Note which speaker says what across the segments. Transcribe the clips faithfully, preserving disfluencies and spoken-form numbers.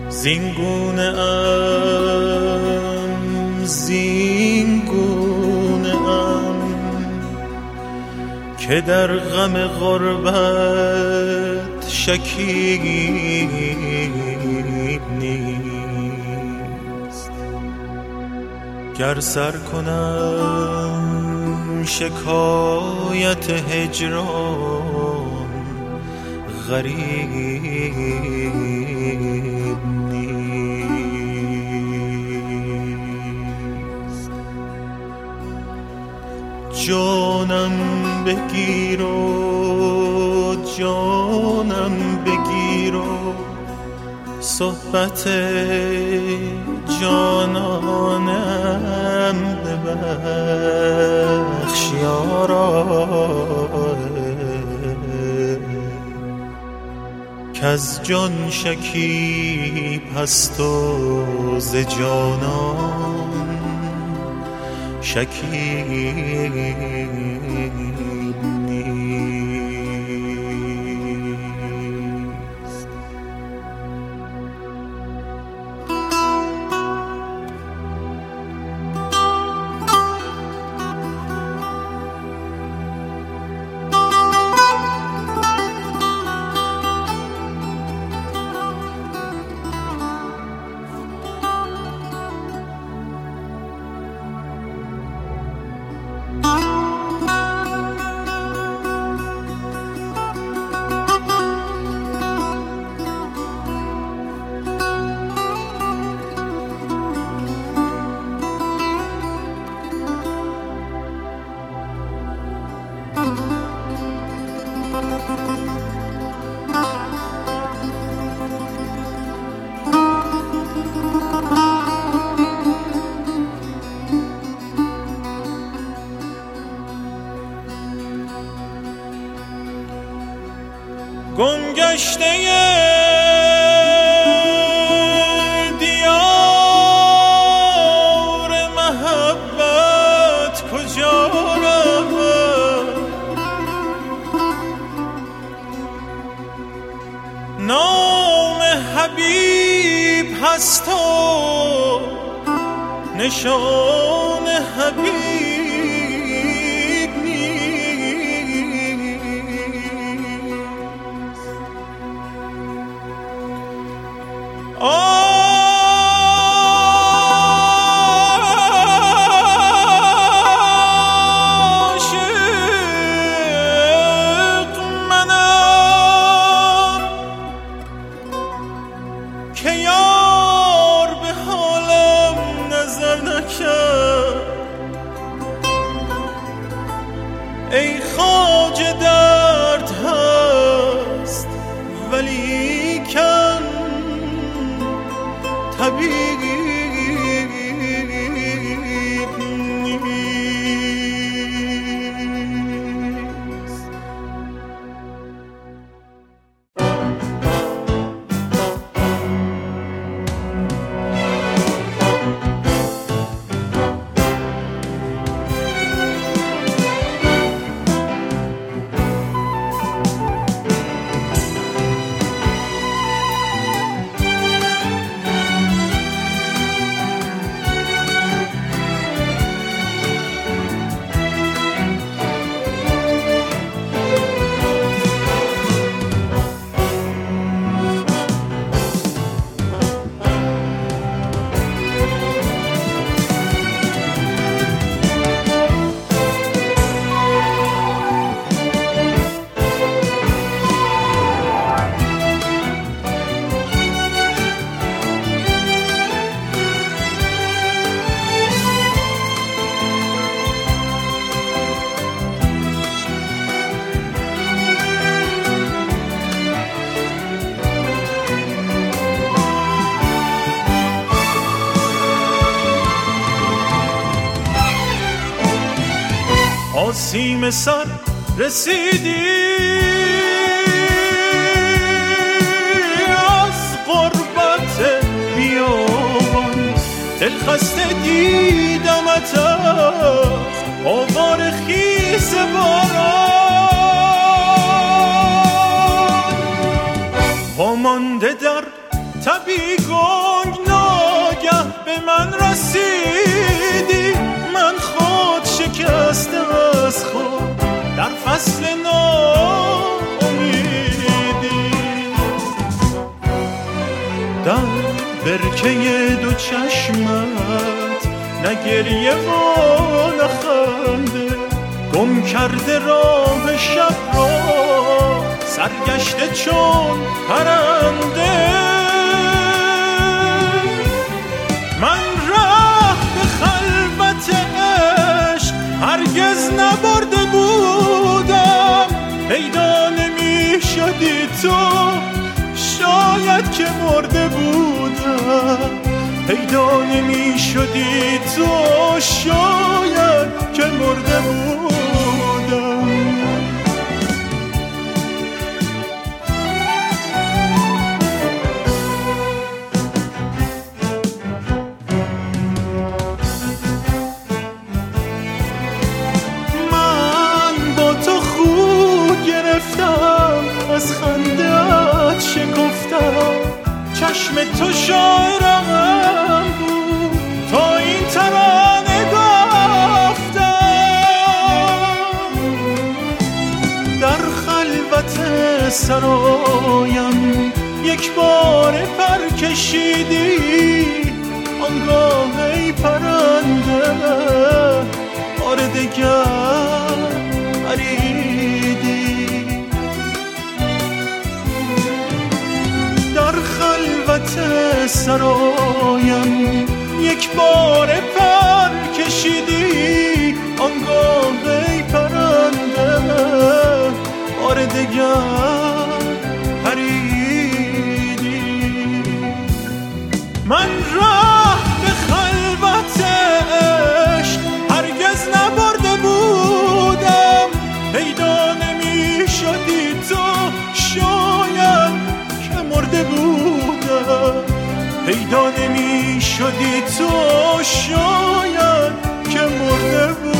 Speaker 1: زینگونه ام زینگونه ام که در غم غربت شکیب نیست. گر سر کنم شکایت هجران غریب نیست. جانم بگیر و جانم بگیر و صحبت جانانم ببخش یارا، کز جان شکیب هست و ز جانان شکیب نیست. گمگشته دیار محبت کجا رود؟ نام حبیب هست و نشان حبیب عاشق منم که یار به حالم نظر نکرد. ای خواجه درد هست ولیکن طبیب نیست. آسیم سر رسیدی از غربت بیابان، دل خسته دیدمت از آوار خیز باران، وامانده در تب بیگنگ ناگه به من رسیدی، من خود شکسته از خود در فصل ناامیدی. در برکه دو چشمت نه گریه و نه خنده، گم کرده راه شب را سرگشته چون پرنده. من راه به خلوت عشق هرگز نبرده بودم، پیدا نمی شدی تو شاید که مرده بودم، پیدا نمی شدی تو شاید که مرده بودم. از خنده‌ات شکفتم، چشم تو شاعرم بود تا این ترانه گفتم. در خلوت سرایم یک بار پر کشیدی، آنگاه ای پرنده بار دگر پریدی. در خلوت سرایم یک بار پر کشیدی، آنگاه ای پرنده بار دگر پریدی. من راه به خلوت عشق هرگز نبرده بودم، پیدا نمی شدی تو شاید که مرده بودم، پیدا نمی شدی تو شاید که مرده بودم.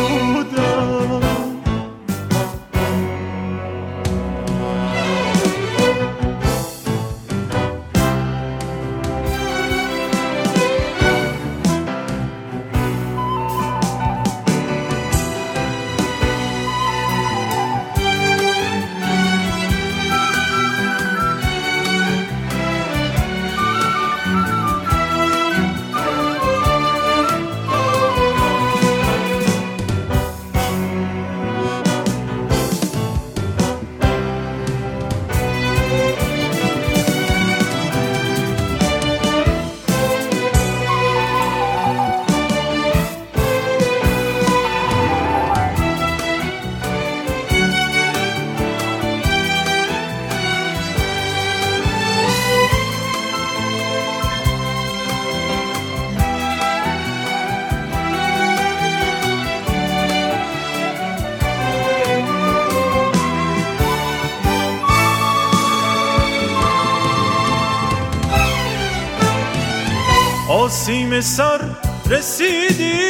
Speaker 1: آسیم سر رسیدی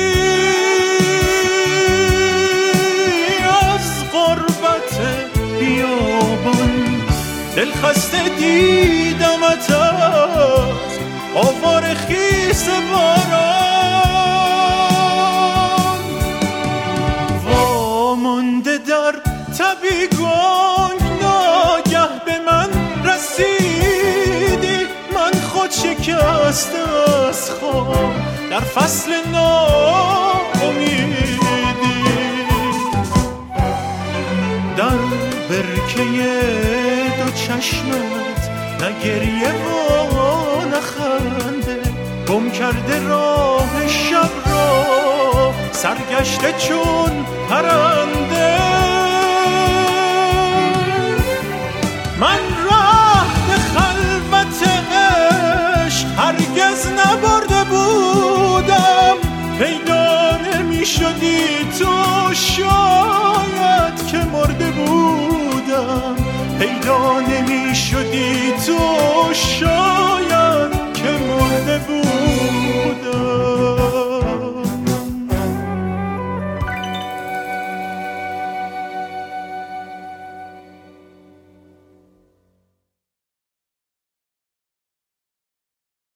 Speaker 1: از غربت بیابان، دل خسته دیدمت از آوار خیس باران. وامانده در تبی گنگ ناگه به من رسیدی، من خود شکسته از خواب در فصل ناامیدی. در برکه دو چشمت نه گریه و نه خنده، گم کرده راه شب را سرگشته چون پرنده. من راه به خلوت عشق هرگز نبرده بودم، پیدا نمی شدی تو شاید که مرده بودم، پیدا نمی شدی تو شاید